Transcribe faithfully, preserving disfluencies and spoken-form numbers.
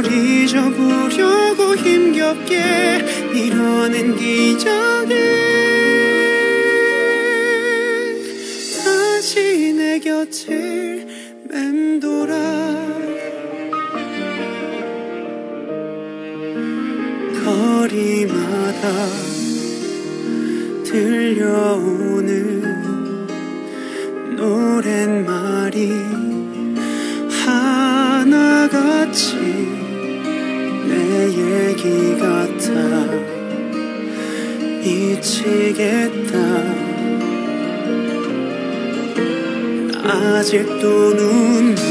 잊어보려고 힘겹게 이뤄낸 기적이 다시 내 곁을 맴돌아 거리마다 들려오는 노랫말이 하나같이 내 얘기 같아 미치겠다 아직도 눈